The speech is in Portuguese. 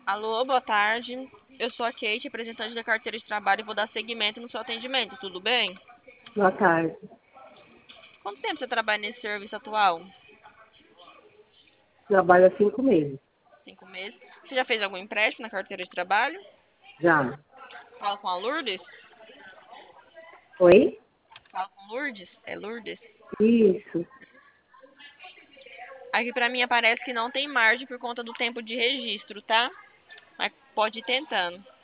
Alô, boa tarde. Eu sou a Kate, representante da carteira de trabalho e vou dar seguimento no seu atendimento, tudo bem? Boa tarde. Quanto tempo você trabalha nesse serviço atual? Trabalho há 5 meses. 5 meses. Você já fez algum empréstimo na carteira de trabalho? Já. Fala com a Lourdes? Oi? Fala com Lourdes? É Lourdes? Isso. Aqui pra mim aparece que não tem margem por conta do tempo de registro, tá? Mas pode ir tentando.